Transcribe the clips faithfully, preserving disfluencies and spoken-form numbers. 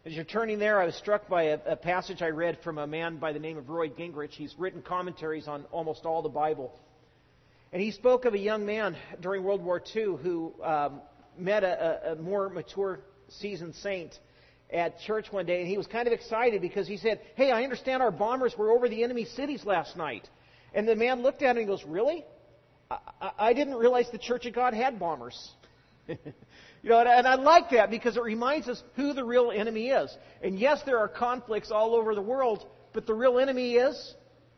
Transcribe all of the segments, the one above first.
As you're turning there, I was struck by a, a passage I read from a man by the name of Roy Gingrich. He's written commentaries on almost all the Bible. And he spoke of a young man during World War Two who um, met a, a more mature, seasoned saint at church one day. And he was kind of excited because he said, "Hey, I understand our bombers were over the enemy cities last night." And the man looked at him and goes, "Really? I, I, I didn't realize the Church of God had bombers." You know, and I like that because it reminds us who the real enemy is. And yes, there are conflicts all over the world, but the real enemy is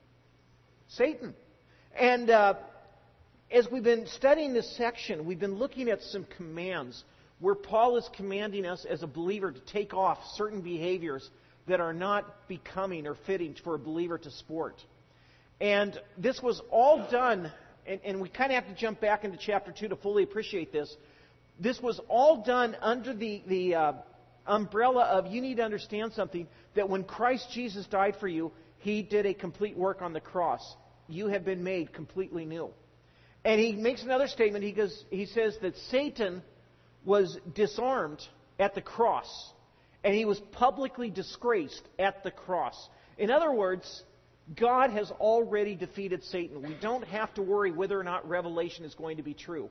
Satan. And uh, as we've been studying this section, we've been looking at some commands where Paul is commanding us as a believer to take off certain behaviors that are not becoming or fitting for a believer to sport. And this was all done, and, and we kind of have to jump back into chapter two to fully appreciate this. This was all done under the, the uh, umbrella of you need to understand something, that when Christ Jesus died for you, He did a complete work on the cross. You have been made completely new. And he makes another statement. He goes, he says that Satan was disarmed at the cross, and he was publicly disgraced at the cross. In other words, God has already defeated Satan. We don't have to worry whether or not Revelation is going to be true.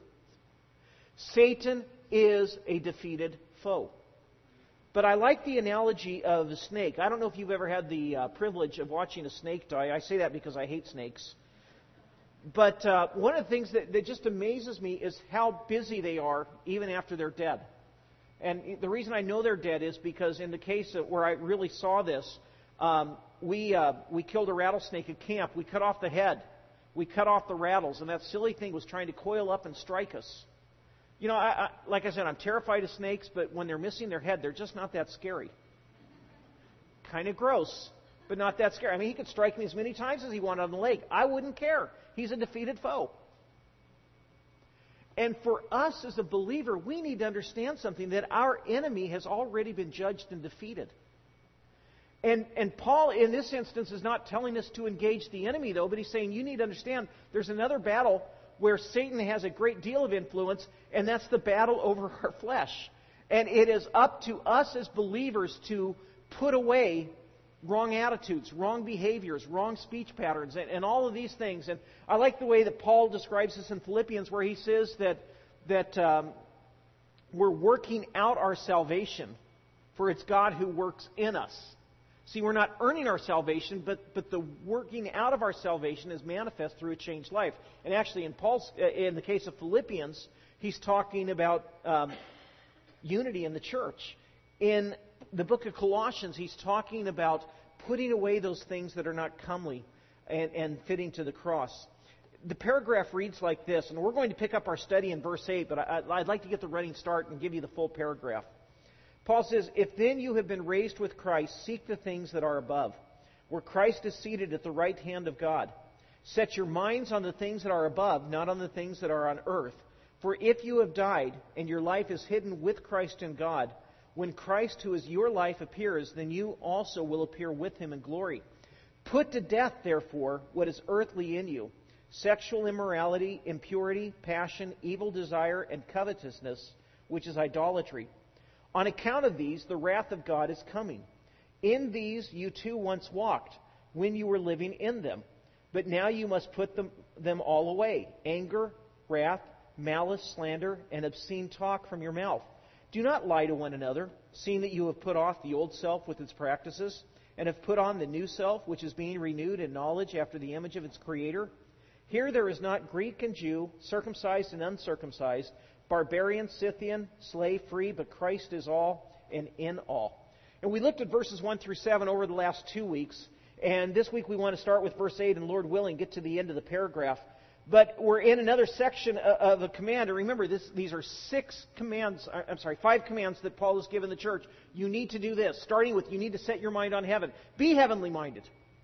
Satan is a defeated foe. But I like the analogy of the snake. I don't know if you've ever had the uh, privilege of watching a snake die. I say that because I hate snakes. But uh, one of the things that, that just amazes me is how busy they are even after they're dead. And the reason I know they're dead is because in the case of where I really saw this, um, we uh, we killed a rattlesnake at camp. We cut off the head. We cut off the rattles. And that silly thing was trying to coil up and strike us. You know, I, I, like I said, I'm terrified of snakes, but when they're missing their head, they're just not that scary. Kind of gross, but not that scary. I mean, he could strike me as many times as he wanted on the leg. I wouldn't care. He's a defeated foe. And for us as a believer, we need to understand something, that our enemy has already been judged and defeated. And, and Paul, in this instance, is not telling us to engage the enemy, though, but he's saying you need to understand there's another battle where Satan has a great deal of influence, and that's the battle over our flesh. And it is up to us as believers to put away wrong attitudes, wrong behaviors, wrong speech patterns, and, and all of these things. And I like the way that Paul describes this in Philippians, where he says that, that um, we're working out our salvation, for it's God who works in us. See, we're not earning our salvation, but, but the working out of our salvation is manifest through a changed life. And actually, in Paul's, in the case of Philippians, he's talking about um, unity in the church. In the book of Colossians, he's talking about putting away those things that are not comely and, and fitting to the cross. The paragraph reads like this, and we're going to pick up our study in verse eight, but I, I'd like to get the running start and give you the full paragraph. Paul says, "If then you have been raised with Christ, seek the things that are above, where Christ is seated at the right hand of God. Set your minds on the things that are above, not on the things that are on earth. For if you have died, and your life is hidden with Christ in God, when Christ, who is your life, appears, then you also will appear with Him in glory. Put to death, therefore, what is earthly in you, sexual immorality, impurity, passion, evil desire, and covetousness, which is idolatry. On account of these, the wrath of God is coming. In these you too once walked, when you were living in them. But now you must put them, them all away: anger, wrath, malice, slander, and obscene talk from your mouth. Do not lie to one another, seeing that you have put off the old self with its practices, and have put on the new self, which is being renewed in knowledge after the image of its Creator. Here there is not Greek and Jew, circumcised and uncircumcised, barbarian, Scythian, slave free, but Christ is all and in all." And we looked at verses one through seven over the last two weeks. And this week we want to start with verse eight, and Lord willing, get to the end of the paragraph. But we're in another section of a command. And remember, this, these are six commands, I'm sorry, five commands that Paul has given the church. You need to do this, starting with you need to set your mind on heaven. Be heavenly minded.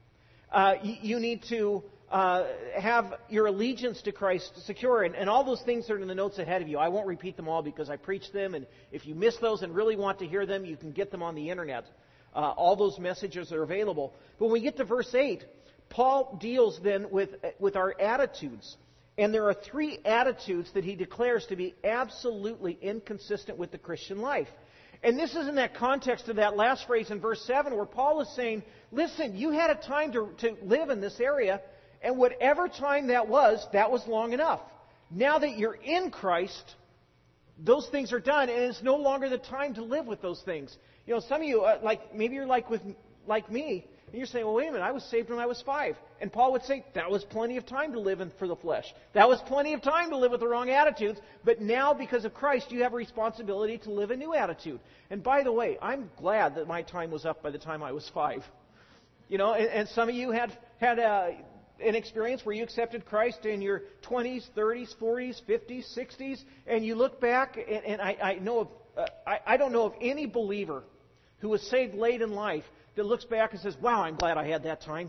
Uh, you, you need to uh, have your allegiance to Christ secure. And, and all those things are in the notes ahead of you. I won't repeat them all because I preached them. And if you miss those and really want to hear them, you can get them on the internet. Uh, all those messages are available. But when we get to verse eight, Paul deals then with, with our attitudes. And there are three attitudes that he declares to be absolutely inconsistent with the Christian life. And this is in that context of that last phrase in verse seven where Paul is saying, listen, you had a time to, to live in this area, and whatever time that was, that was long enough. Now that you're in Christ, those things are done, and it's no longer the time to live with those things. You know, some of you, uh, like maybe you're like with like me, and you're saying, well, wait a minute, I was saved when I was five. And Paul would say, that was plenty of time to live in for the flesh. That was plenty of time to live with the wrong attitudes. But now, because of Christ, you have a responsibility to live a new attitude. And by the way, I'm glad that my time was up by the time I was five. You know, and, and some of you had, had a, an experience where you accepted Christ in your twenties, thirties, forties, fifties, sixties, and you look back, and, and I, I know of, uh, I, I don't know of any believer who was saved late in life that looks back and says, wow, I'm glad I had that time.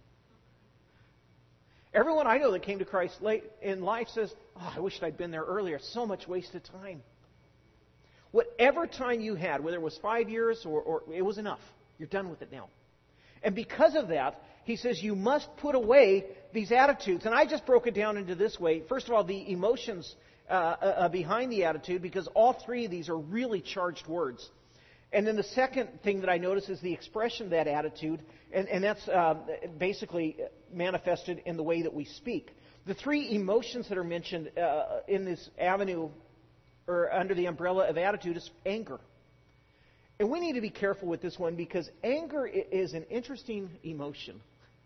Everyone I know that came to Christ late in life says, oh, I wished I'd been there earlier. So much wasted time. Whatever time you had, whether it was five years or, or it was enough, you're done with it now. And because of that, he says you must put away these attitudes. And I just broke it down into this way. First of all, the emotions uh, uh, behind the attitude, because all three of these are really charged words. And then the second thing that I notice is the expression of that attitude, and, and that's uh, basically manifested in the way that we speak. The three emotions that are mentioned uh, in this avenue, or under the umbrella of attitude, is anger. And we need to be careful with this one, because anger is an interesting emotion.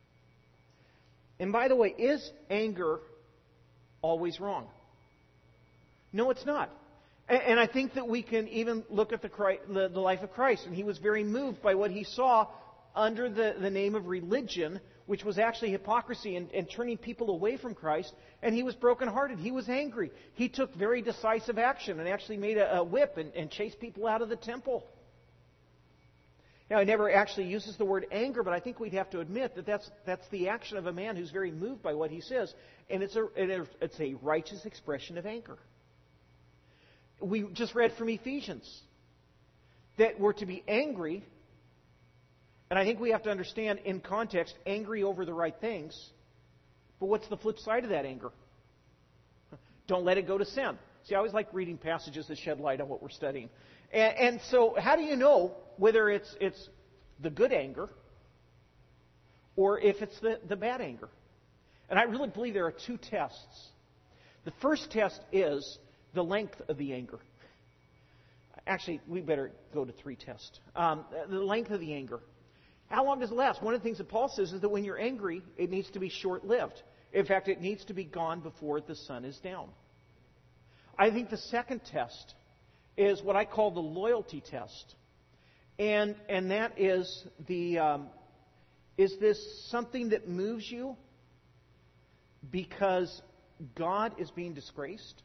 And by the way, is anger always wrong? No, it's not. And I think that we can even look at the, Christ, the, the life of Christ. And he was very moved by what he saw under the, the name of religion, which was actually hypocrisy and, and turning people away from Christ. And he was brokenhearted. He was angry. He took very decisive action and actually made a, a whip and, and chased people out of the temple. Now, he never actually uses the word anger, but I think we'd have to admit that that's, that's the action of a man who's very moved by what he says. And it's a, it's a righteous expression of anger. We just read from Ephesians that we're to be angry, and I think we have to understand in context, angry over the right things. But what's the flip side of that anger? Don't let it go to sin. See, I always like reading passages that shed light on what we're studying. And, and so how do you know whether it's it's the good anger or if it's the, the bad anger? And I really believe there are two tests. The first test is the length of the anger. Actually, we better go to three tests. Um, the length of the anger. How long does it last? One of the things that Paul says is that when you're angry, it needs to be short-lived. In fact, it needs to be gone before the sun is down. I think the second test is what I call the loyalty test. And and that is the um, is this something that moves you because God is being disgraced?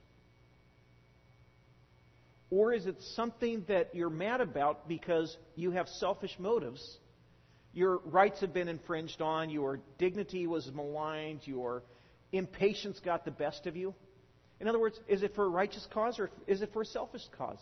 Or is it something that you're mad about because you have selfish motives? Your rights have been infringed on, your dignity was maligned, your impatience got the best of you. In other words, is it for a righteous cause or is it for a selfish cause?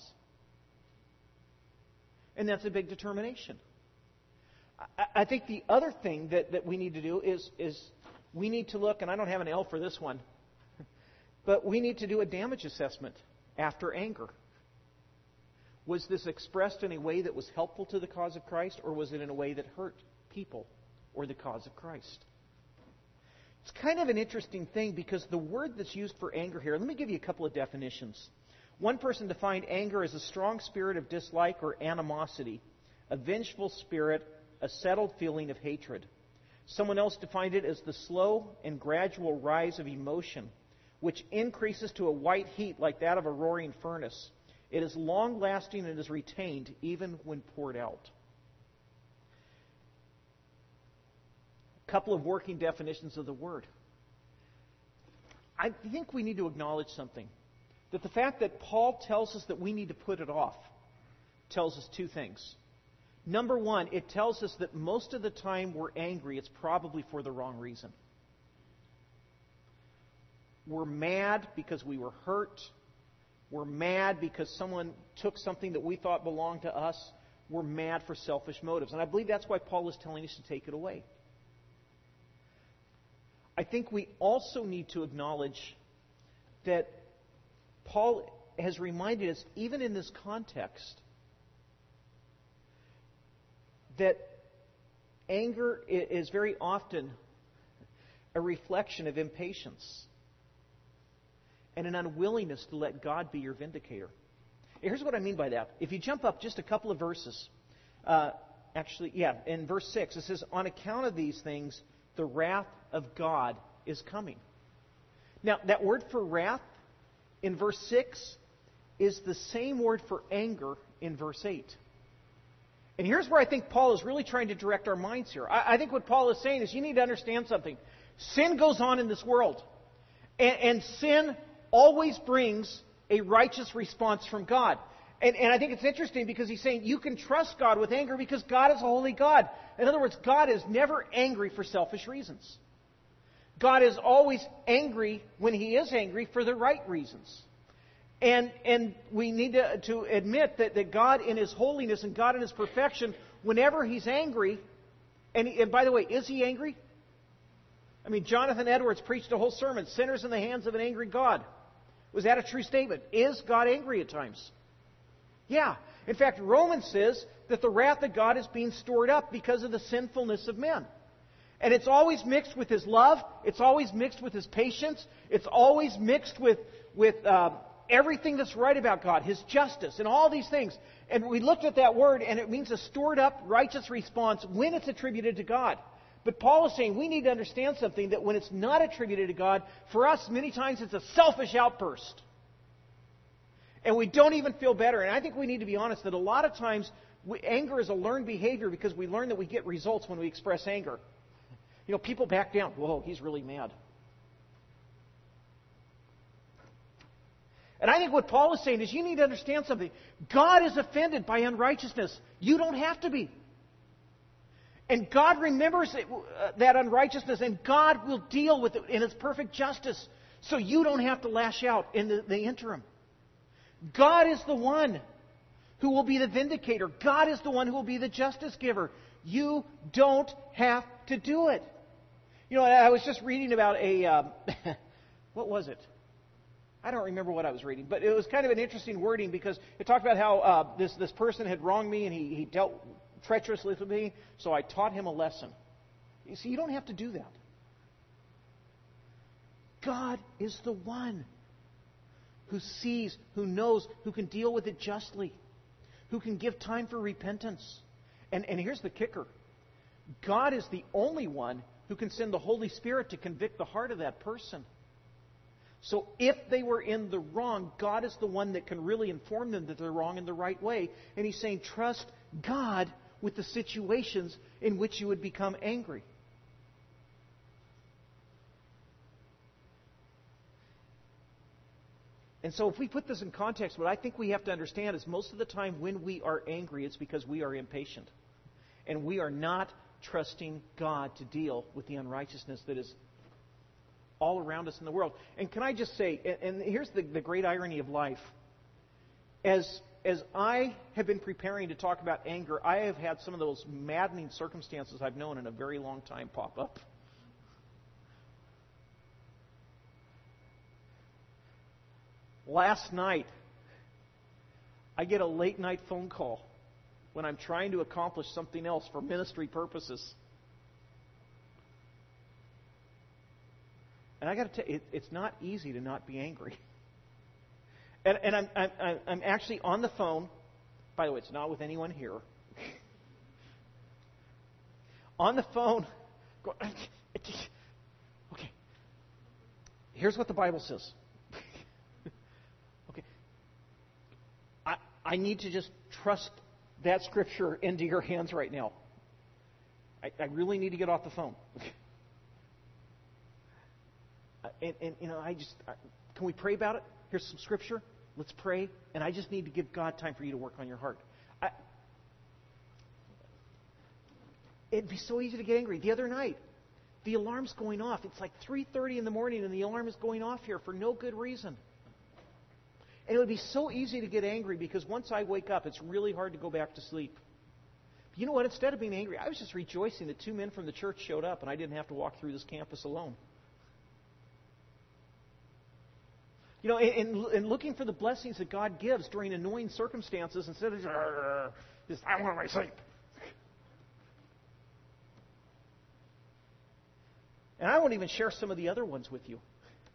And that's a big determination. I, I think the other thing that, that we need to do is, is we need to look, and I don't have an L for this one, but we need to do a damage assessment after anger. Was this expressed in a way that was helpful to the cause of Christ, or was it in a way that hurt people or the cause of Christ? It's kind of an interesting thing because the word that's used for anger here, let me give you a couple of definitions. One person defined anger as a strong spirit of dislike or animosity, a vengeful spirit, a settled feeling of hatred. Someone else defined it as the slow and gradual rise of emotion, which increases to a white heat like that of a roaring furnace. It is long-lasting and is retained even when poured out. A couple of working definitions of the word. I think we need to acknowledge something. That the fact that Paul tells us that we need to put it off tells us two things. Number one, it tells us that most of the time we're angry, it's probably for the wrong reason. We're mad because we were hurt. We're mad because someone took something that we thought belonged to us. We're mad for selfish motives. And I believe that's why Paul is telling us to take it away. I think we also need to acknowledge that Paul has reminded us, even in this context, that anger is very often a reflection of impatience and an unwillingness to let God be your vindicator. Here's what I mean by that. If you jump up just a couple of verses, uh, actually, yeah, in verse six, it says, "On account of these things, the wrath of God is coming." Now, that word for wrath in verse six is the same word for anger in verse eight. And here's where I think Paul is really trying to direct our minds here. I, I think what Paul is saying is you need to understand something. Sin goes on in this world. And, and sin always brings a righteous response from God. And, and I think it's interesting because he's saying you can trust God with anger because God is a holy God. In other words, God is never angry for selfish reasons. God is always angry when He is angry for the right reasons. And and we need to, to admit that, that God in His holiness and God in His perfection, whenever He's angry, and, he, and by the way, is He angry? I mean, Jonathan Edwards preached a whole sermon, "Sinners in the Hands of an Angry God." Was that a true statement? Is God angry at times? Yeah. In fact, Romans says that the wrath of God is being stored up because of the sinfulness of men. And it's always mixed with His love. It's always mixed with His patience. It's always mixed with, with uh, everything that's right about God, His justice, and all these things. And we looked at that word, and it means a stored up righteous response when it's attributed to God. But Paul is saying we need to understand something, that when it's not attributed to God, for us, many times it's a selfish outburst. And we don't even feel better. And I think we need to be honest that a lot of times we, anger is a learned behavior because we learn that we get results when we express anger. You know, people back down. Whoa, he's really mad. And I think what Paul is saying is you need to understand something. God is offended by unrighteousness. You don't have to be. And God remembers it, uh, that unrighteousness, and God will deal with it in His perfect justice. So you don't have to lash out in the, the interim. God is the one who will be the vindicator. God is the one who will be the justice giver. You don't have to do it. You know, I was just reading about a... Um, what was it? I don't remember what I was reading, but it was kind of an interesting wording because it talked about how uh, this, this person had wronged me and he, he dealt treacherously with me, so I taught him a lesson. You see, you don't have to do that. God is the one who sees, who knows, who can deal with it justly, who can give time for repentance. And, and here's the kicker. God is the only one who can send the Holy Spirit to convict the heart of that person. So if they were in the wrong, God is the one that can really inform them that they're wrong in the right way. And He's saying, trust God with the situations in which you would become angry. And so if we put this in context, what I think we have to understand is most of the time when we are angry, it's because we are impatient. And we are not trusting God to deal with the unrighteousness that is all around us in the world. And can I just say, and here's the, the great irony of life. As, as I have been preparing to talk about anger, I have had some of those maddening circumstances I've known in a very long time pop up. Last night, I get a late night phone call when I'm trying to accomplish something else for ministry purposes. And I got to tell you, it, it's not easy to not be angry. And, and I'm, I'm, I'm actually on the phone. By the way, it's not with anyone here. On the phone. Okay. Here's what the Bible says. Okay. I, I need to just trust that scripture into your hands right now. I, I really need to get off the phone. And, and, you know, I just, I, can we pray about it? Here's some scripture. Let's pray. And I just need to give God time for you to work on your heart. I, it'd be so easy to get angry. The other night, the alarm's going off. It's like three thirty in the morning and the alarm is going off here for no good reason. And it would be so easy to get angry because once I wake up, it's really hard to go back to sleep. But you know what? Instead of being angry, I was just rejoicing that two men from the church showed up and I didn't have to walk through this campus alone. You know, in, in looking for the blessings that God gives during annoying circumstances instead of just, I want my sleep. And I won't even share some of the other ones with you.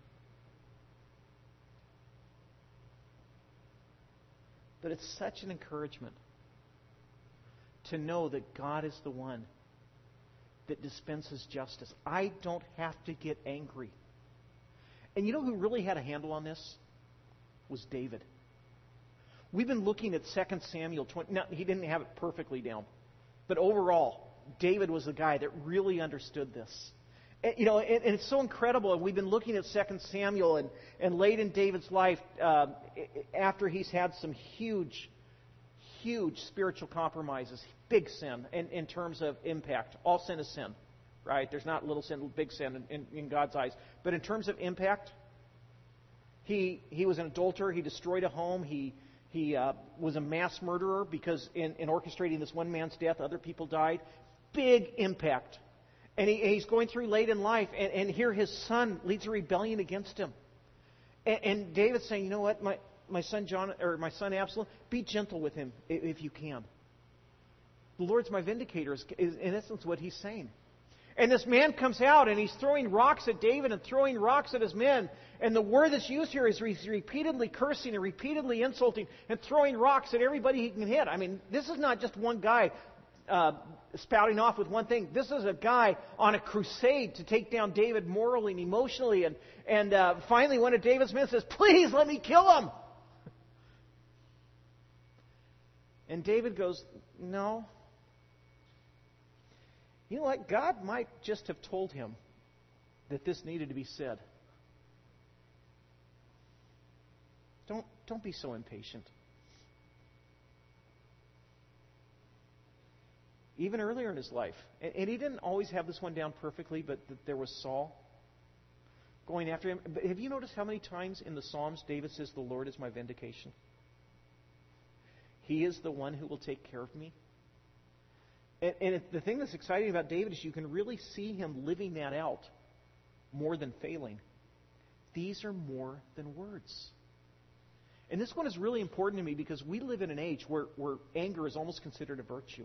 But it's such an encouragement to know that God is the one that dispenses justice. I don't have to get angry. And you know who really had a handle on this? Was David. We've been looking at Second Samuel twenty. Now, he didn't have it perfectly down. But overall, David was the guy that really understood this. And, you know, and, and it's so incredible. And we've been looking at Second Samuel, and, and late in David's life, uh, after he's had some huge, huge spiritual compromises, big sin in, in terms of impact. All sin is sin, right? There's not little sin, big sin in, in, in God's eyes. But in terms of impact, he he was an adulterer. He destroyed a home. He he uh, was a mass murderer because in, in orchestrating this one man's death, other people died. Big impact. And he, he's going through late in life, and, and here his son leads a rebellion against him. And, and David's saying, you know what, my, my son John or my son Absalom, be gentle with him if you can. The Lord's my vindicator is, is in essence what he's saying. And this man comes out and he's throwing rocks at David and throwing rocks at his men. And the word that's used here is he's repeatedly cursing and repeatedly insulting and throwing rocks at everybody he can hit. I mean, this is not just one guy Uh, spouting off with one thing. This is a guy on a crusade to take down David morally and emotionally. And, and uh, finally one of David's men says, please let me kill him. And David goes, no. You know what? God might just have told him that this needed to be said. Don't, don't be so impatient. Even earlier in his life. And, and he didn't always have this one down perfectly, but th- there was Saul going after him. But have you noticed how many times in the Psalms David says, the Lord is my vindication? He is the one who will take care of me. And, and it, the thing that's exciting about David is you can really see him living that out more than failing. These are more than words. And this one is really important to me because we live in an age where, where anger is almost considered a virtue.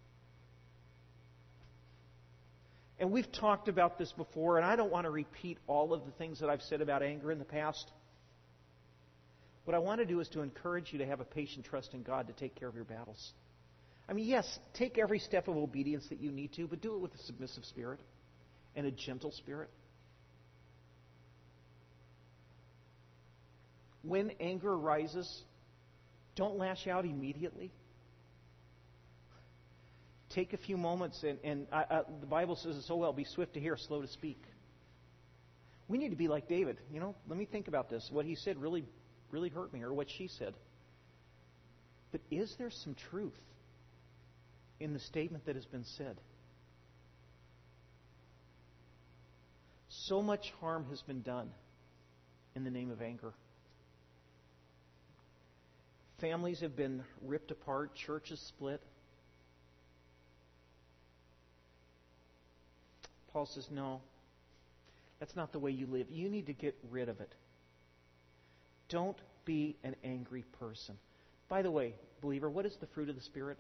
And we've talked about this before, and I don't want to repeat all of the things that I've said about anger in the past. What I want to do is to encourage you to have a patient trust in God to take care of your battles. I mean, yes, take every step of obedience that you need to, but do it with a submissive spirit and a gentle spirit. When anger arises, don't lash out immediately. Take a few moments, and, and I, I, the Bible says it so well, be swift to hear, slow to speak. We need to be like David. You know, let me think about this. What he said really, really hurt me, or what she said. But is there some truth in the statement that has been said? So much harm has been done in the name of anger. Families have been ripped apart, churches split. Paul says, no, that's not the way you live. You need to get rid of it. Don't be an angry person. By the way, believer, what is the fruit of the Spirit?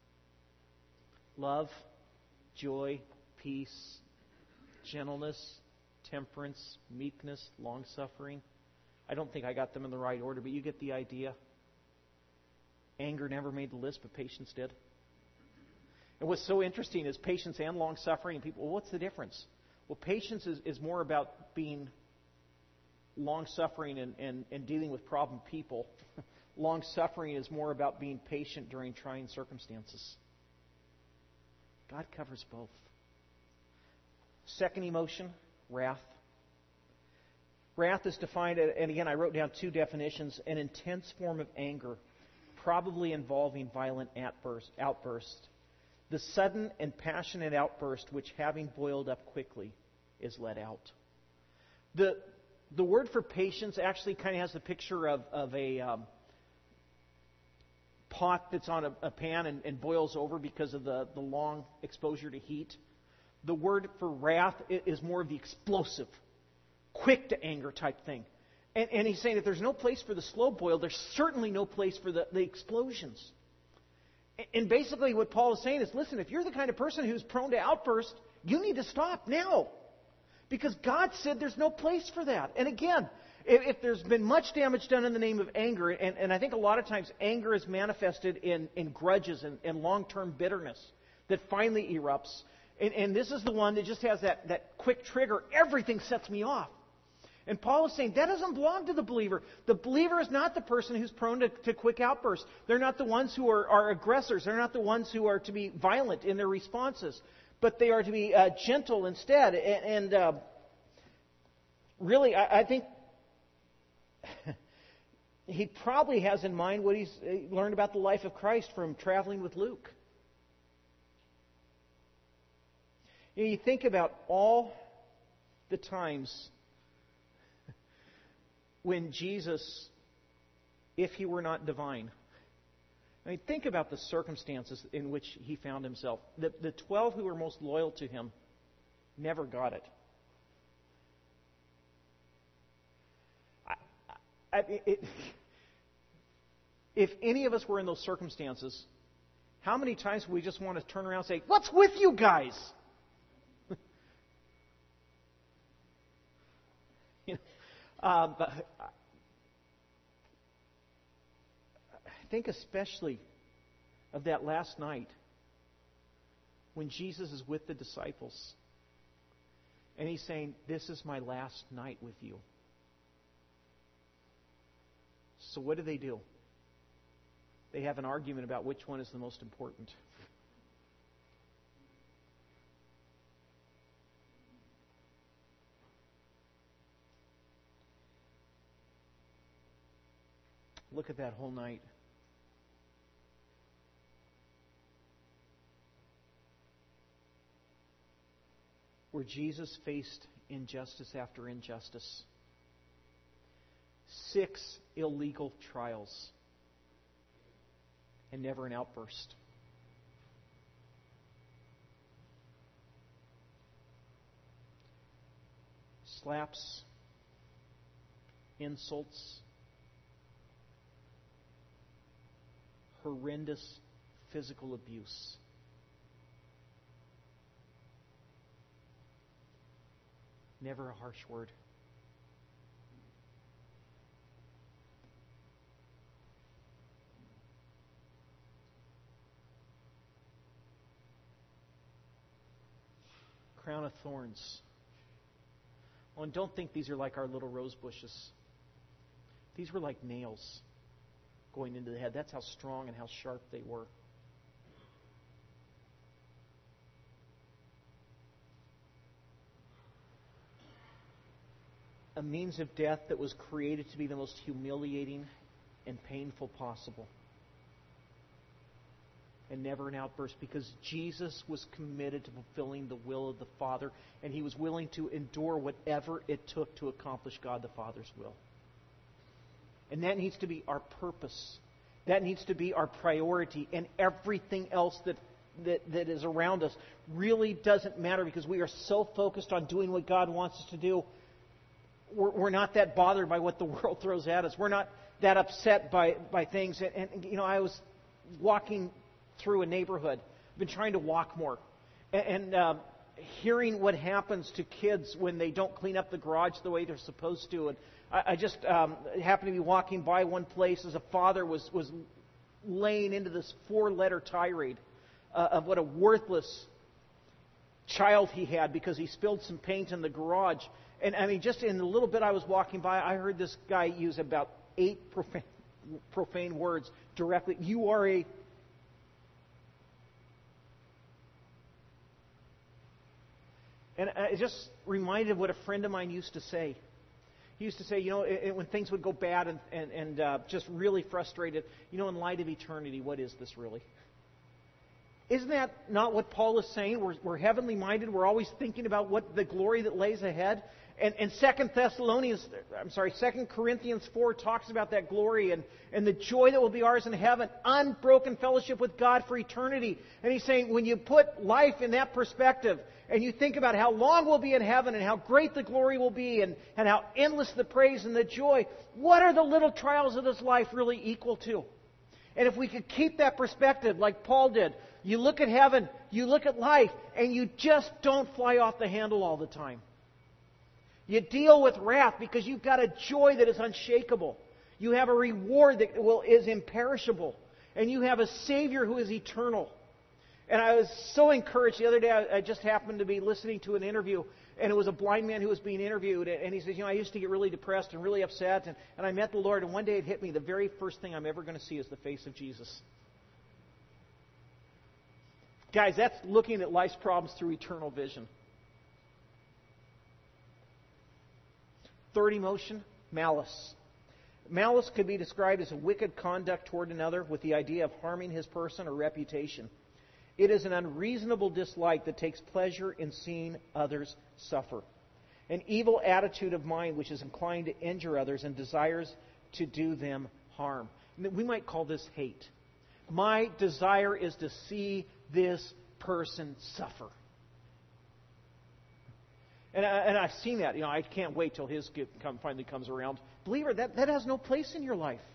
Love, joy, peace, gentleness, temperance, meekness, long-suffering. I don't think I got them in the right order, but you get the idea. Anger never made the list, but patience did. And what's so interesting is patience and long-suffering. And people, well, what's the difference? Well, patience is, is more about being long-suffering and, and, and dealing with problem people. Long-suffering is more about being patient during trying circumstances. God covers both. Second emotion, wrath. Wrath is defined, and again, I wrote down two definitions, an intense form of anger, probably involving violent outburst, outburst. The sudden and passionate outburst which, having boiled up quickly, is let out. The the word for patience actually kind of has the picture of, of a um, pot that's on a, a pan and, and boils over because of the, the long exposure to heat. The word for wrath is more of the explosive, quick to anger type thing. And, and he's saying that there's no place for the slow boil, there's certainly no place for the, the explosions. And basically what Paul is saying is, listen, if you're the kind of person who's prone to outburst, you need to stop now. Because God said there's no place for that. And again, if, if there's been much damage done in the name of anger, and, and I think a lot of times anger is manifested in, in grudges and, and long-term bitterness that finally erupts. And, and this is the one that just has that, that quick trigger. Everything sets me off. And Paul is saying that doesn't belong to the believer. The believer is not the person who's prone to, to quick outbursts. They're not the ones who are, are aggressors. They're not the ones who are to be violent in their responses. But they are to be uh, gentle instead. And, and uh, really, I, I think he probably has in mind what he's learned about the life of Christ from traveling with Luke. You know, you think about all the times when Jesus, if he were not divine, I mean, think about the circumstances in which he found himself. The, the twelve who were most loyal to him never got it. I, I, it. If any of us were in those circumstances, how many times would we just want to turn around and say, "What's with you guys?" you know, uh, but think especially of that last night when Jesus is with the disciples and he's saying, "This is my last night with you." So what do they do? They have an argument about which one is the most important. Look at that whole night. Where Jesus faced injustice after injustice. Six illegal trials. And never an outburst. Slaps. Insults. Horrendous physical abuse. Never a harsh word. Crown of thorns. Oh, and don't think these are like our little rose bushes. These were like nails going into the head. That's how strong and how sharp they were. A means of death that was created to be the most humiliating and painful possible. And never an outburst, because Jesus was committed to fulfilling the will of the Father, and he was willing to endure whatever it took to accomplish God the Father's will. And that needs to be our purpose. That needs to be our priority, and everything else that that, that is around us really doesn't matter, because we are so focused on doing what God wants us to do. We're, we're not that bothered by what the world throws at us. We're not that upset by, by things. And, and, you know, I was walking through a neighborhood. I've been trying to walk more. And, and uh, hearing what happens to kids when they don't clean up the garage the way they're supposed to. And I, I just um, happened to be walking by one place as a father was, was laying into this four-letter tirade uh, of what a worthless child he had because he spilled some paint in the garage. And I mean, just in the little bit I was walking by, I heard this guy use about eight profane, profane words directly. You are a... And it just reminded of what a friend of mine used to say. He used to say, you know, it, it, when things would go bad and, and, and uh, just really frustrated, you know, in light of eternity, what is this really? Isn't that not what Paul is saying? We're, we're heavenly minded. We're always thinking about what the glory that lays ahead. And, and Second Thessalonians, I'm sorry, Second Corinthians four talks about that glory and, and the joy that will be ours in heaven, unbroken fellowship with God for eternity. And he's saying when you put life in that perspective and you think about how long we'll be in heaven and how great the glory will be and, and how endless the praise and the joy, what are the little trials of this life really equal to? And if we could keep that perspective like Paul did, you look at heaven, you look at life, and you just don't fly off the handle all the time. You deal with wrath because you've got a joy that is unshakable. You have a reward that will, is imperishable. And you have a Savior who is eternal. And I was so encouraged. The other day I, I just happened to be listening to an interview, and it was a blind man who was being interviewed. And he says, you know, I used to get really depressed and really upset, and, and I met the Lord, and one day it hit me, the very first thing I'm ever going to see is the face of Jesus. Guys, that's looking at life's problems through eternal vision. Third emotion, malice. Malice could be described as a wicked conduct toward another with the idea of harming his person or reputation. It is an unreasonable dislike that takes pleasure in seeing others suffer. An evil attitude of mind which is inclined to injure others and desires to do them harm. We might call this hate. My desire is to see this person suffer. And, I, and I've seen that. You know, I can't wait till his gift come, finally comes around. Believer, that, that has no place in your life.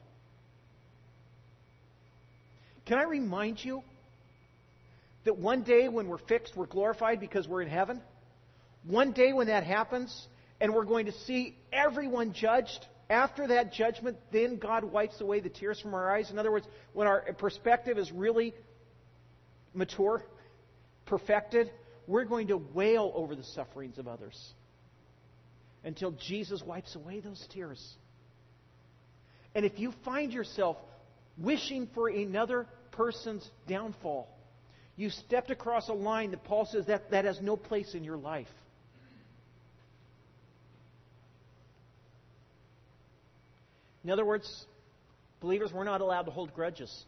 Can I remind you that one day when we're fixed, we're glorified because we're in heaven? One day when that happens, and we're going to see everyone judged, after that judgment, then God wipes away the tears from our eyes. In other words, when our perspective is really mature, perfected, we're going to wail over the sufferings of others until Jesus wipes away those tears. And if you find yourself wishing for another person's downfall, you stepped across a line that Paul says that, that has no place in your life. In other words, believers, we're not allowed to hold grudges.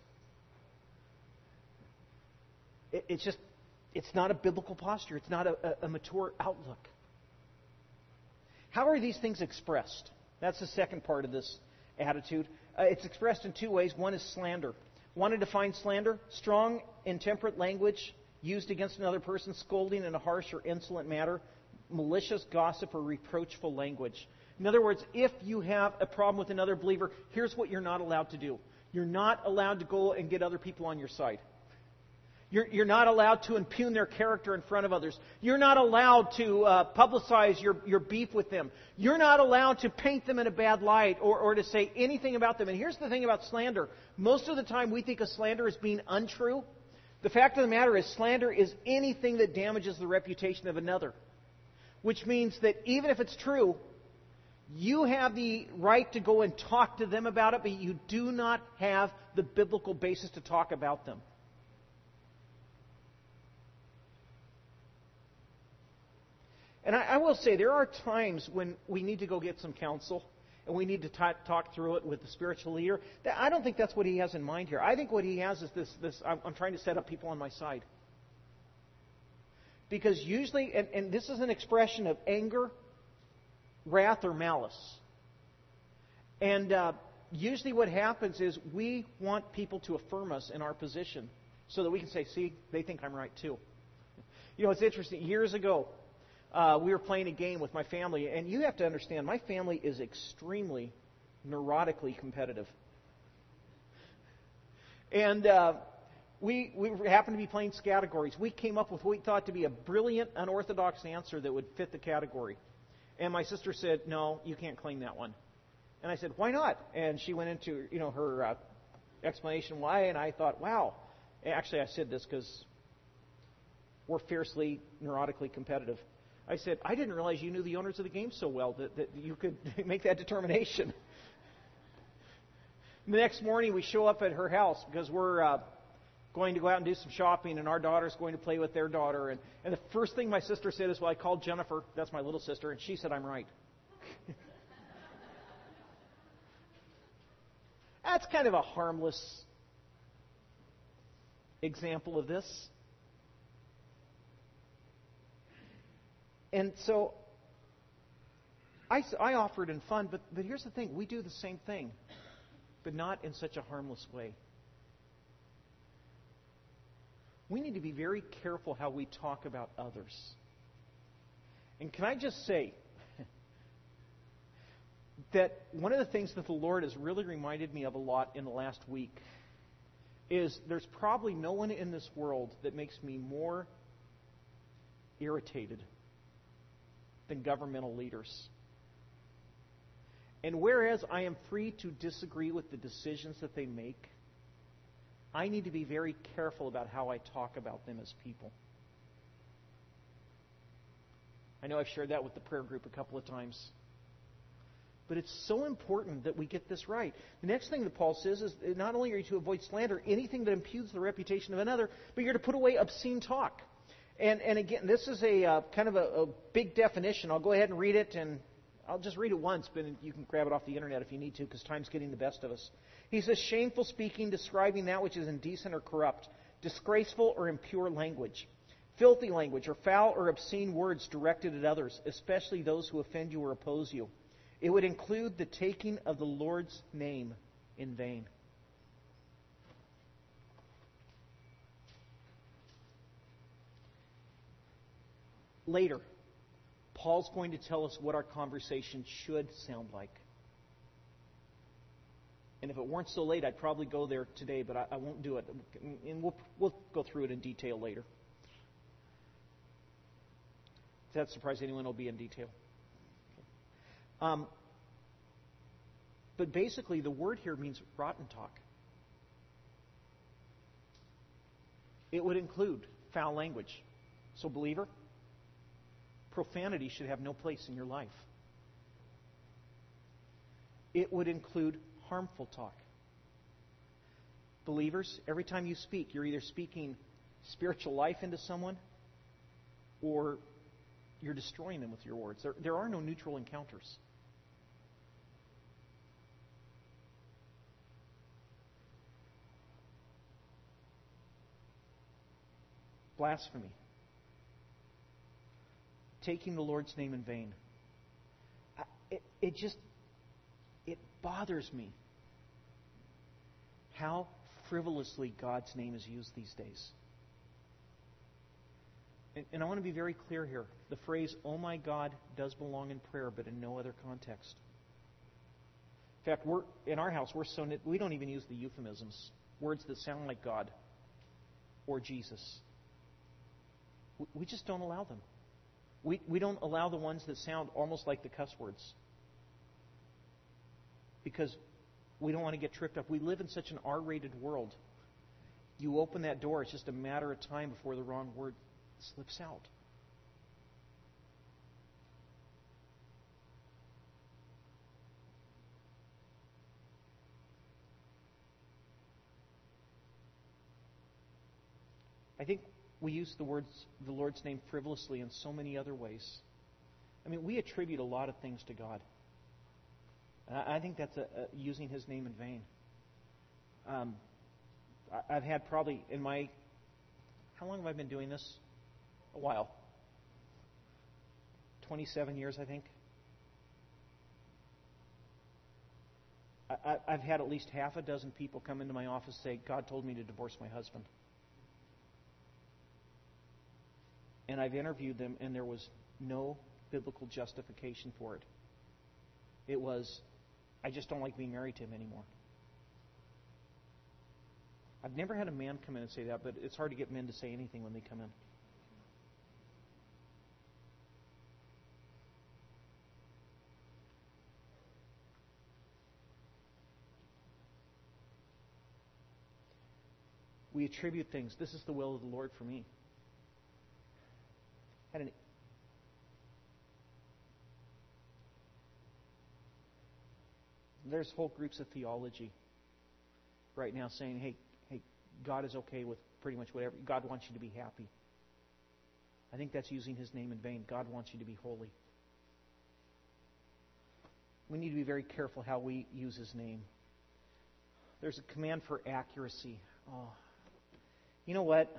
It, it's just, it's not a biblical posture. It's not a, a, a mature outlook. How are these things expressed? That's the second part of this attitude. Uh, it's expressed in two ways. One is slander. Want to define slander? Strong, intemperate language used against another person, scolding in a harsh or insolent manner, malicious gossip or reproachful language. In other words, if you have a problem with another believer, here's what you're not allowed to do. You're not allowed to go and get other people on your side. You're, you're not allowed to impugn their character in front of others. You're not allowed to uh, publicize your, your beef with them. You're not allowed to paint them in a bad light or, or to say anything about them. And here's the thing about slander. Most of the time we think of slander as being untrue. The fact of the matter is slander is anything that damages the reputation of another. Which means that even if it's true, you have the right to go and talk to them about it, but you do not have the biblical basis to talk about them. And I, I will say, there are times when we need to go get some counsel, and we need to t- talk through it with the spiritual leader. I don't think that's what he has in mind here. I think what he has is this, this I'm, I'm trying to set up people on my side. Because usually, and, and this is an expression of anger, wrath, or malice. And uh, usually what happens is we want people to affirm us in our position so that we can say, see, they think I'm right too. You know, it's interesting. Years ago, Uh, we were playing a game with my family, and you have to understand, my family is extremely neurotically competitive. And uh, we we happened to be playing categories. We came up with what we thought to be a brilliant, unorthodox answer that would fit the category. And my sister said, "No, you can't claim that one." And I said, "Why not?" And she went into you know her uh, explanation why, and I thought, "Wow." Actually, I said this because we're fiercely neurotically competitive. I said, I didn't realize you knew the owners of the game so well that, that you could make that determination. The next morning, we show up at her house because we're uh, going to go out and do some shopping, and our daughter's going to play with their daughter. And, and the first thing my sister said is, well, I called Jennifer, that's my little sister, and she said I'm right. That's kind of a harmless example of this. And so I, I offer it in fun, but, but here's the thing. We do the same thing, but not in such a harmless way. We need to be very careful how we talk about others. And can I just say that one of the things that the Lord has really reminded me of a lot in the last week is there's probably no one in this world that makes me more irritated than governmental leaders. And whereas I am free to disagree with the decisions that they make, I need to be very careful about how I talk about them as people. I know I've shared that with the prayer group a couple of times. But it's so important that we get this right. The next thing that Paul says is not only are you to avoid slander, anything that impugns the reputation of another, but you're to put away obscene talk. And, and again, this is a uh, kind of a, a big definition. I'll go ahead and read it, and I'll just read it once, but you can grab it off the internet if you need to, because time's getting the best of us. He says, shameful speaking, describing that which is indecent or corrupt, disgraceful or impure language, filthy language, or foul or obscene words directed at others, especially those who offend you or oppose you. It would include the taking of the Lord's name in vain. Later, Paul's going to tell us what our conversation should sound like. And if it weren't so late, I'd probably go there today, but I, I won't do it. And we'll, we'll go through it in detail later. Does that surprise anyone? It'll be in detail. Um, but basically, the word here means rotten talk. It would include foul language. So, believer, profanity should have no place in your life. It would include harmful talk. Believers, every time you speak, you're either speaking spiritual life into someone or you're destroying them with your words. There, there are no neutral encounters. Blasphemy. Taking the Lord's name in vain. It, it just, it bothers me how frivolously God's name is used these days. And, and I want to be very clear here. The phrase, oh my God, does belong in prayer, but in no other context. In fact, we're in our house, we're so we don't even use the euphemisms, words that sound like God or Jesus. We, we just don't allow them. We, we don't allow the ones that sound almost like the cuss words. Because we don't want to get tripped up. We live in such an R-rated world. You open that door, it's just a matter of time before the wrong word slips out. I think we use the words, the Lord's name frivolously in so many other ways. I mean, we attribute a lot of things to God. I think that's a, a, using His name in vain. Um, I, I've had probably in my... How long have I been doing this? A while. twenty-seven years, I think. I, I, I've had at least half a dozen people come into my office say, God told me to divorce my husband. And I've interviewed them, and there was no biblical justification for it. It was, I just don't like being married to him anymore. I've never had a man come in and say that, but it's hard to get men to say anything when they come in. We attribute things. This is the will of the Lord for me. Had an There's whole groups of theology right now saying, hey, hey, God is okay with pretty much whatever. God wants you to be happy. I think that's using His name in vain. God wants you to be holy. We need to be very careful how we use His name. There's a command for accuracy. Oh, you know what?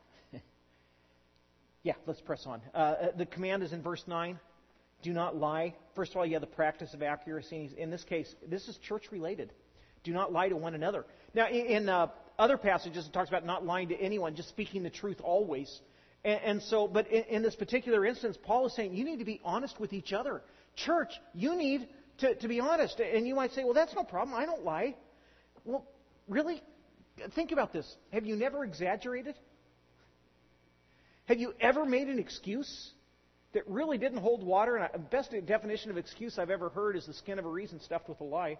Yeah, let's press on. Uh, the command is in verse nine. Do not lie. First of all, you have the practice of accuracy. In this case, this is church-related. Do not lie to one another. Now, in, in uh, other passages, it talks about not lying to anyone, just speaking the truth always. And, and so, but in, in this particular instance, Paul is saying you need to be honest with each other. Church, you need to, to be honest. And you might say, well, that's no problem. I don't lie. Well, really? Think about this. Have you never exaggerated? Have you ever made an excuse that really didn't hold water. And the best definition of excuse I've ever heard is the skin of a reason stuffed with a lie.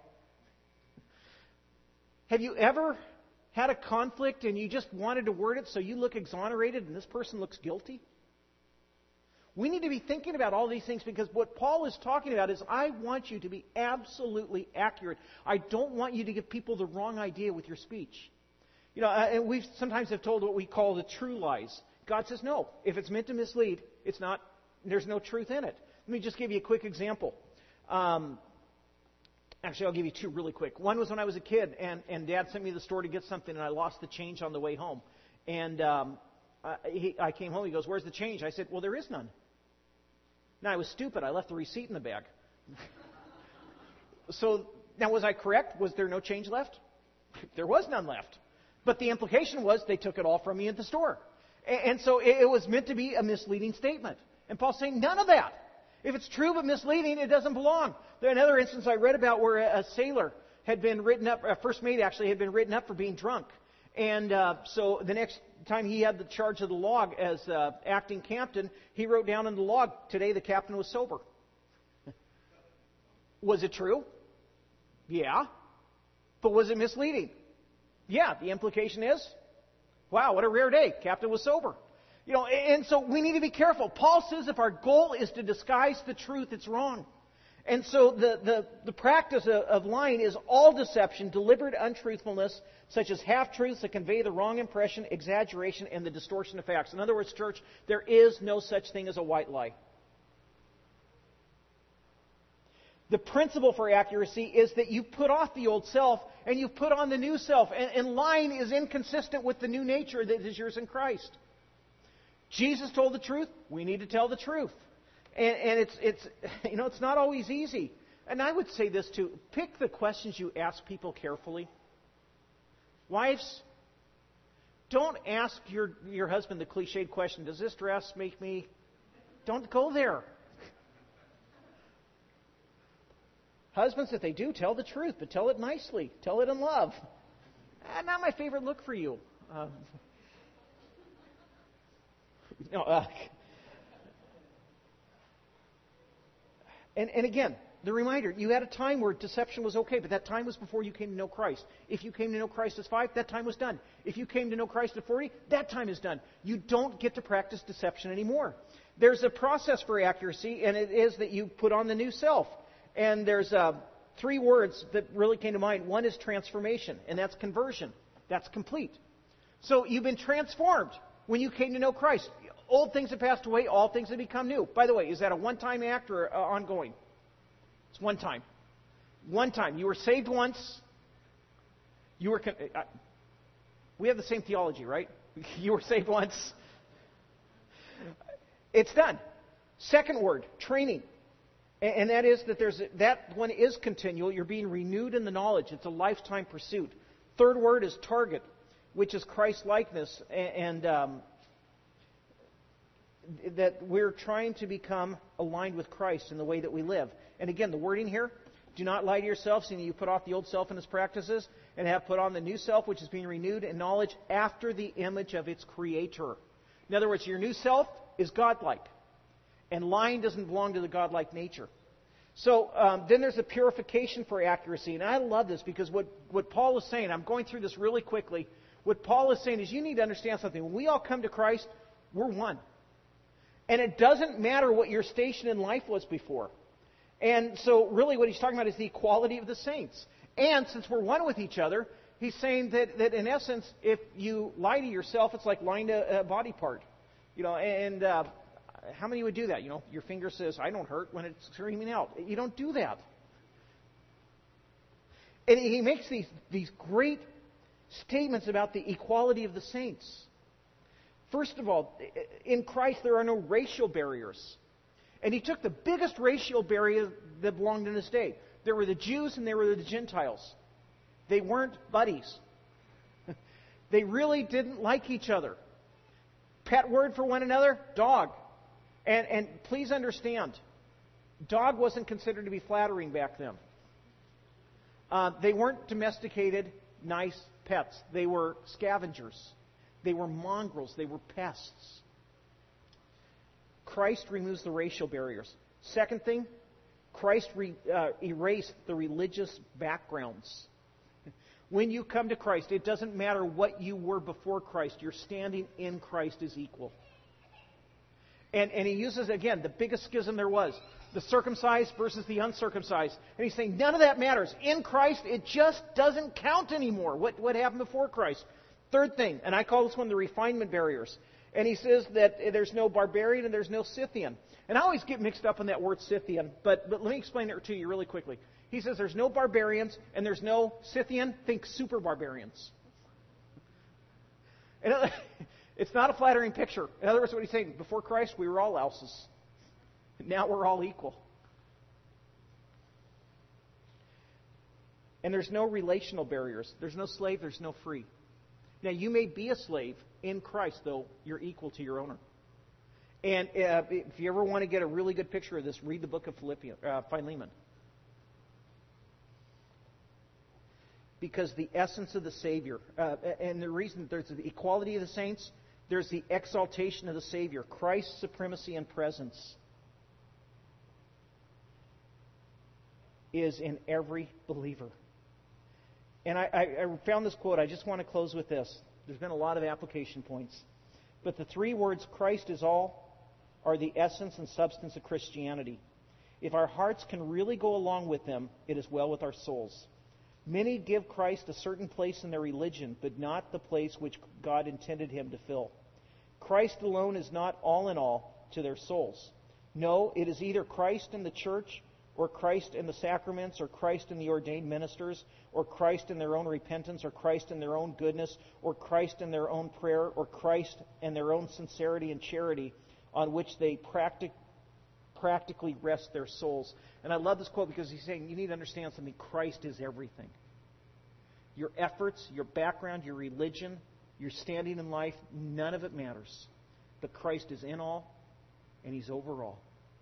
Have you ever had a conflict and you just wanted to word it so you look exonerated and this person looks guilty? We need to be thinking about all these things, because what Paul is talking about is, I want you to be absolutely accurate. I don't want you to give people the wrong idea with your speech. You know, and we sometimes have told what we call the true lies. God says, no, if it's meant to mislead, it's not. There's no truth in it. Let me just give you a quick example. Um, actually, I'll give you two really quick. One was when I was a kid, and, and Dad sent me to the store to get something, and I lost the change on the way home. And um, I, he, I came home. He goes, "Where's the change?" I said, "Well, there is none." Now, I was stupid. I left the receipt in the bag. So, now, was I correct? Was there no change left? There was none left. But the implication was they took it all from me at the store. And, and so it, it was meant to be a misleading statement. And Paul's saying, none of that. If it's true but misleading, it doesn't belong. There another instance I read about where a, a sailor had been written up, a first mate actually had been written up for being drunk. And uh, so the next time he had the charge of the log as uh, acting captain, he wrote down in the log, today the captain was sober. Was it true? Yeah. But was it misleading? Yeah. The implication is, wow, what a rare day. Captain was sober. You know, and so we need to be careful. Paul says if our goal is to disguise the truth, it's wrong. And so the, the, the practice of, of lying is all deception, deliberate untruthfulness, such as half-truths that convey the wrong impression, exaggeration, and the distortion of facts. In other words, church, there is no such thing as a white lie. The principle for accuracy is that you put off the old self and you put on the new self. And, and lying is inconsistent with the new nature that is yours in Christ. Jesus told the truth. We need to tell the truth. And, and it's, it's, you know, it's not always easy. And I would say this too. Pick the questions you ask people carefully. Wives, don't ask your, your husband the cliched question, does this dress make me... Don't go there. Husbands, if they do, tell the truth, but tell it nicely. Tell it in love. Uh, not my favorite look for you. Uh, no, uh, and, and again, the reminder, you had a time where deception was okay, but that time was before you came to know Christ. If you came to know Christ at five, that time was done. If you came to know Christ at forty, that time is done. You don't get to practice deception anymore. There's a process for accuracy, and it is that you put on the new self. And there's uh, three words that really came to mind. One is transformation, and that's conversion. That's complete. So you've been transformed when you came to know Christ. Old things have passed away, all things have become new. By the way, is that a one-time act or uh, ongoing? It's one time. One time. You were saved once. You were. Con- uh, we have the same theology, right? You were saved once. It's done. Second word, training. And that is that there's a, that one is continual. You're being renewed in the knowledge. It's a lifetime pursuit. Third word is target, which is Christ-likeness, and um, that we're trying to become aligned with Christ in the way that we live. And again, the wording here, do not lie to yourself, seeing that you put off the old self and its practices, and have put on the new self, which is being renewed in knowledge after the image of its Creator. In other words, your new self is godlike. And lying doesn't belong to the godlike nature. So um, then there's a purification for accuracy. And I love this because what, what Paul is saying, I'm going through this really quickly. What Paul is saying is you need to understand something. When we all come to Christ, we're one. And it doesn't matter what your station in life was before. And so really what he's talking about is the equality of the saints. And since we're one with each other, he's saying that, that in essence, if you lie to yourself, it's like lying to a body part. You know, and... Uh, How many would do that? You know, your finger says, I don't hurt when it's screaming out. You don't do that. And he makes these, these great statements about the equality of the saints. First of all, in Christ there are no racial barriers. And he took the biggest racial barrier that belonged in his day. There were the Jews and there were the Gentiles. They weren't buddies. They really didn't like each other. Pet word for one another, dog. And, and please understand, dog wasn't considered to be flattering back then. Uh, they weren't domesticated, nice pets. They were scavengers. They were mongrels. They were pests. Christ removes the racial barriers. Second thing, Christ re, uh, erased the religious backgrounds. When you come to Christ, it doesn't matter what you were before Christ. You're standing in Christ as equal. And, and he uses, again, the biggest schism there was. The circumcised versus the uncircumcised. And he's saying none of that matters. In Christ, it just doesn't count anymore. What, what happened before Christ? Third thing, and I call this one the refinement barriers. And he says that there's no barbarian and there's no Scythian. And I always get mixed up on that word Scythian, but, but let me explain it to you really quickly. He says there's no barbarians and there's no Scythian. Think super barbarians. And it's not a flattering picture. In other words, what he's saying, before Christ, we were all louses. Now we're all equal. And there's no relational barriers. There's no slave, there's no free. Now, you may be a slave in Christ, though you're equal to your owner. And uh, if you ever want to get a really good picture of this, read the book of Philippians, uh, Philemon. Because the essence of the Savior, uh, and the reason there's the equality of the saints, there's the exaltation of the Savior, Christ's supremacy and presence is in every believer. And I, I, I found this quote. I just want to close with this. There's been a lot of application points. But the three words, Christ is all, are the essence and substance of Christianity. If our hearts can really go along with them, it is well with our souls. Many give Christ a certain place in their religion, but not the place which God intended him to fill. Christ alone is not all in all to their souls. No, it is either Christ in the church, or Christ in the sacraments, or Christ in the ordained ministers, or Christ in their own repentance, or Christ in their own goodness, or Christ in their own prayer, or Christ in their own sincerity and charity, on which they practic, practically rest their souls. And I love this quote because he's saying you need to understand something. Christ is everything. Your efforts, your background, your religion, your standing in life, none of it matters. But Christ is in all, and he's over all.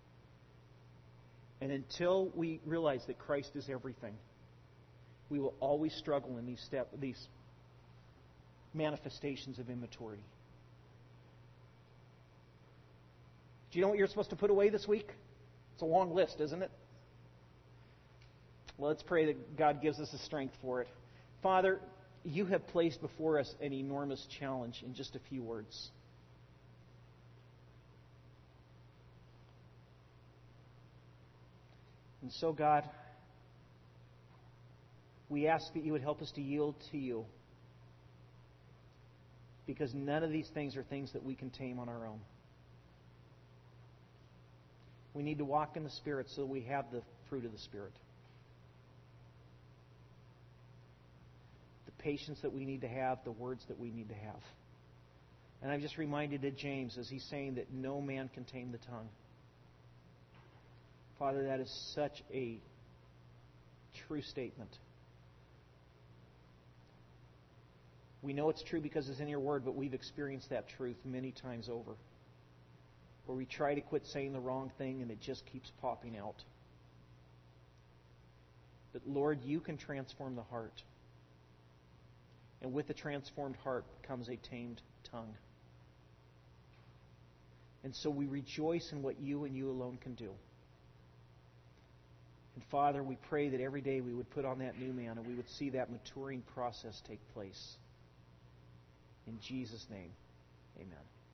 And until we realize that Christ is everything, we will always struggle in these step, these manifestations of immaturity. Do you know what you're supposed to put away this week? It's a long list, isn't it? Well, let's pray that God gives us the strength for it. Father, you have placed before us an enormous challenge in just a few words. And so, God, we ask that you would help us to yield to you, because none of these things are things that we can tame on our own. We need to walk in the Spirit so that we have the fruit of the Spirit. The patience that we need to have, the words that we need to have. And I'm just reminded of James as he's saying that no man can tame the tongue. Father, that is such a true statement. We know it's true because it's in your word, but we've experienced that truth many times over. Where we try to quit saying the wrong thing and it just keeps popping out. But Lord, you can transform the heart. And with the transformed heart comes a tamed tongue. And so we rejoice in what you and you alone can do. And Father, we pray that every day we would put on that new man and we would see that maturing process take place. In Jesus' name, amen.